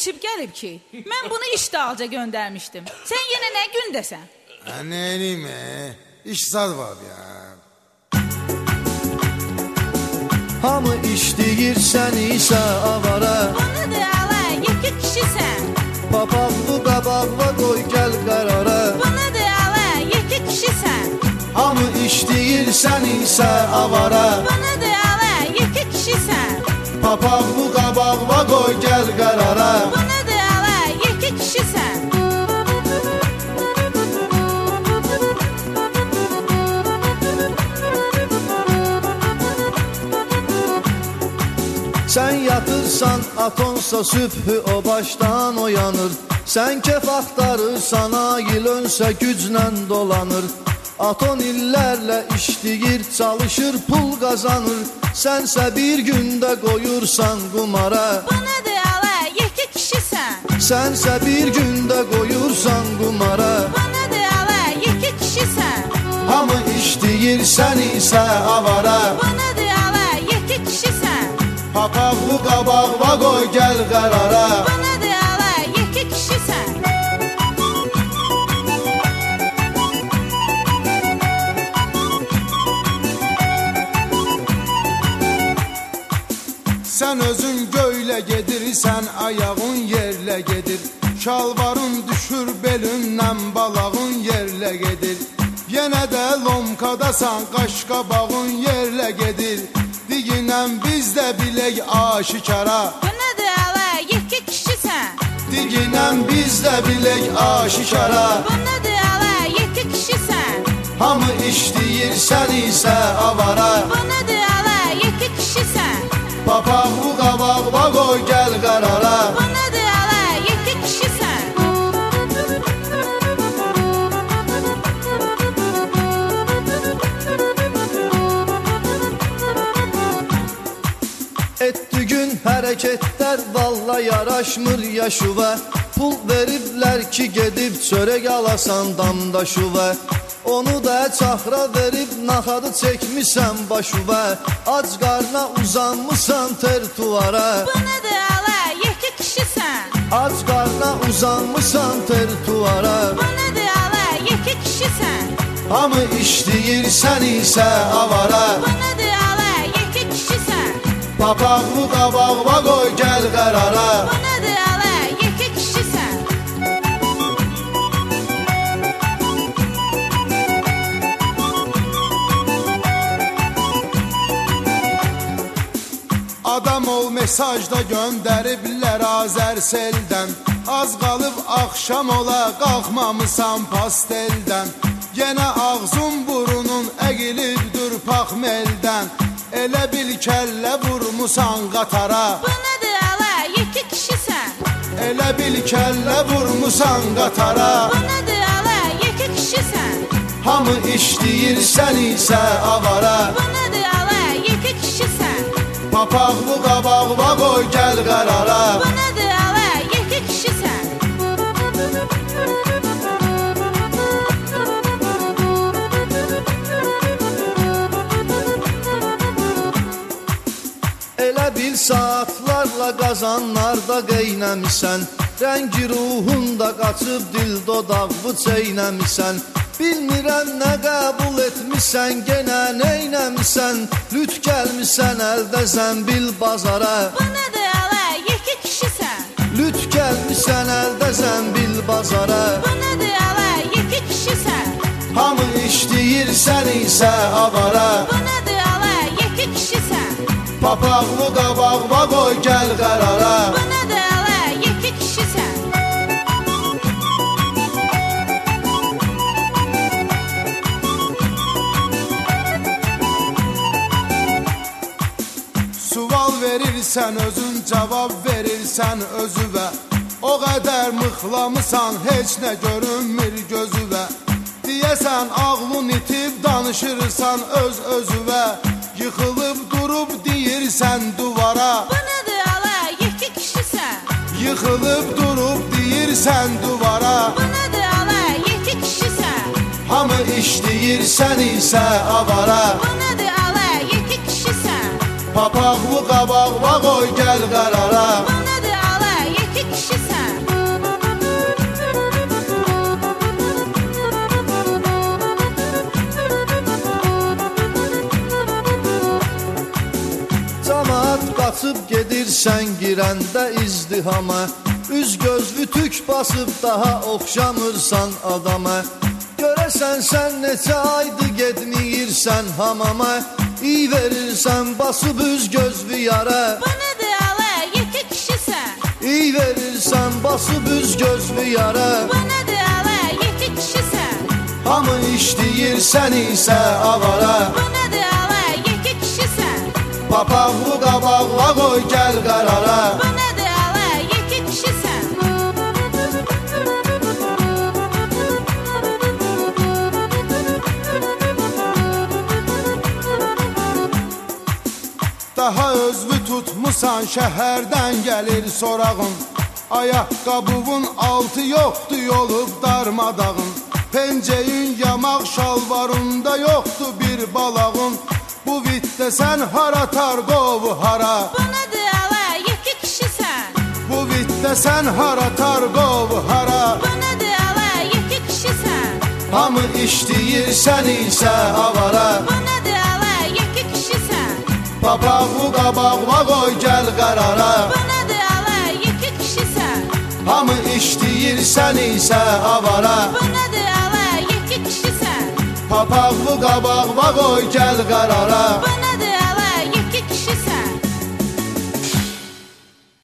içib gəlib ki, mən bunu iş dalca göndərmişdim. Sən yenə nə gündəsən? Ne eləyim, iş zad var ya. Hamı işləyir, sən isə avara. Onu da ala, yekə kişisən. Papaqlı qabaqla qoy gəl qərara. Bunu da ala, yekə kişisən. Hamı işləyir, sən isə avara. Bunu da ala, yekə kişisən. Papaqlı qabaqla qoy gəl qərara. Bunu da ala, yekə kişisən. Sən yatırsan, atonsa sübhü o başdan oyanır. Sən kef axtarırsan, ayıl önsə güclə dolanır. Aton illərlə işləyir, çalışır, pul qazanır. Sənsə bir gündə qoyursan qumara. Bunu da ala, yekə kişisən. Sənsə bir gündə qoyursan qumara. Bunu da ala, yekə kişisən. Hamı işləyir, sən isə avara. Bunu da ala, yekə kişisən. Papaqlı qabaqla qoy gəl qərara. Bunu da ala, yekə kişisən. Sən özün göylə gedirsən, ayağın yerlə gedir. Şalvarın düşür belindən, balağın yerlə gedir. Yenə də lomkadasan, qaşqabağın yerlə gedir. Diginən biz də bilək aşikara. Bunu da ala, yekə kişisən. Diginən biz də bilək aşikara. Bunu da ala, yekə kişisən. Hamı işləyir, sən isə avara. Bunu da ala, yekə kişisən. Papaqlı qabaqla qoy gəl qərara. Bunu da ala, yekə kişisən. Etdi gün hərəkətlər valla yaraşmır yaşıva. Pul veriblər ki gedib çörək alasan damda şüvə. Onu da çaxra verib naxadı çəkmisən başıva. Ac qarna uzanmısan ter tuvara. Bunu da ala, yekə kişisən. Ac qarna uzanmısan ter tuvara. Bunu da ala, yekə kişisən. Hamı işləyir, sən isə avara. Bunu da ala, yekə kişisən. Papaqlı qabaqla qoy gəl qərara. Bunu da ala, yekə kişisən. Adam ol mesajda göndəriblər Azərseldən. Az qalıb axşam ola, qalxmamısan pasteldən. Yenə ağzın burunun əqilibdir paxmeldən. Elə bil kəllə vurmusan qatara. Bunu da ala, yekə kişisən. Elə bil kəllə vurmusan qatara. Bunu da ala, yekə kişisən. Hamı işləyir, sən isə avara. Bunu da ala, yekə kişisən. Papaqlı qabaqla qoy gəl qərara. Bunu da ala, yekə kişisən. Elə bil saatlarla qazanlarda qeynəmisən. Rəngi ruhunda qaçıb dil dodaqlı çeynəmisən. Bilmirəm nə qəbul etmisən, genə neynəmisən. Lüt gəlmisən əldə zəmbil bazara. Bunu da ala, yekə kişisən. Lüt gəlmisən əldə zəmbil bazara. Bunu da ala, yekə kişisən. Hamı işləyir, sən isə avara. Bunu da ala, yekə kişisən. Papaqlı qabaqla qoy gəl qərara. Bunu da ala, yekə kişisən. Sual verirsən özün, cavab verirsən özüvə. O qədər mıxlamısan, heç nə görünmür gözüvə. Deyəsən ağlın itib, danışırsan öz özüvə. Yıxılıb durub deyirsən duvara. Bunu da ala, yekə kişisən. Yıxılıb durub deyirsən duvara. Bunu da ala, yekə kişisən. Hamı işləyir, sən isə avara. Bunu da ala, yekə kişisən. Papaqlı qabaqla qoy gəl qərara. Bunu da ala, yekə kişisən. deyirsən girəndə izdihama Üz göz vütük basıb daha oxşamırsan adama Görəsən sən neçə aydı getməyirsən hamama İy verirsən basıb üz göz viyara Bu nədir ələ, yekə kişisən İy verirsən basıb üz göz viyara Bu nədir ələ, yekə kişisən Hamı işləyir sən isə avara Bu nədir ələ, yekə kişisən Papaqlı qabaqla qoy gəl qərara Bu nədir ələ, yekə kişisən Daha özvü tutmusan şəhərdən gəlir sorağın Ayaqqabının altı yoxdur yolub darmadağın Penceyin yamaq şalvarında yoxdur bir balağın Bu vitdə sən hara tarqovu hara Bu nədir ələ, yekə kişisən Bu vitdə sən hara tarqovu hara Bu nədir ələ, yekə kişisən Hamı işləyir sən isə avara Bu nədir ələ, yekə kişisən Papaqlı qabaqla qoy gəl qərara Bu nədir ələ, yekə kişisən Hamı işləyir sən isə avara Bu nədir ələ, yekə kişisən Papaqlı qabaqla qoy gəl qərara Bu